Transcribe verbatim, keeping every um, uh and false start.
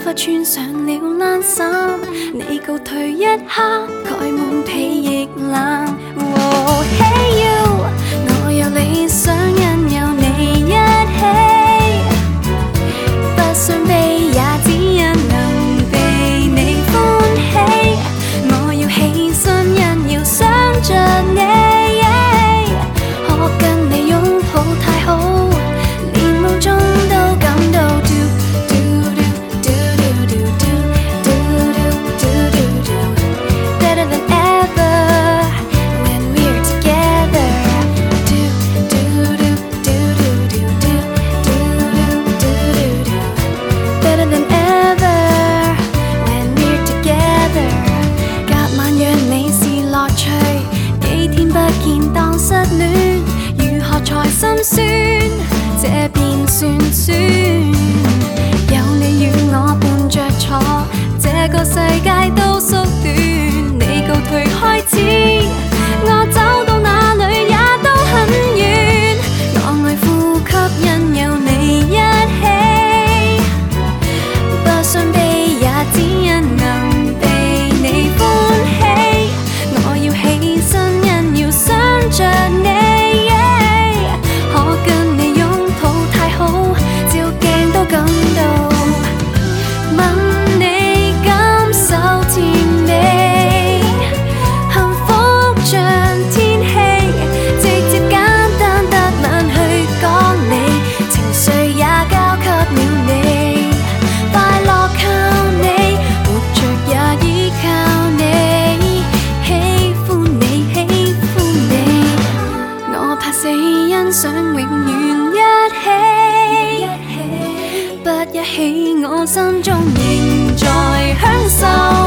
快穿上了冷衫，你告退一刻，蓋滿被亦冷。哦 Hey you， 我有理想，因有你一起，不想飛也只因能被你歡喜。我要起身，因要想着你，可跟你擁抱太好，連夢中都感到。心酸，這便算酸。有你與我伴着坐，這個世界都縮短。你告退開始，我走到哪裏也都很遠。我愛呼吸，因有你一起，不想飛也只因能被你歡喜。我要起身，因要想着你。想永遠一起，不一起我心中仍在享受。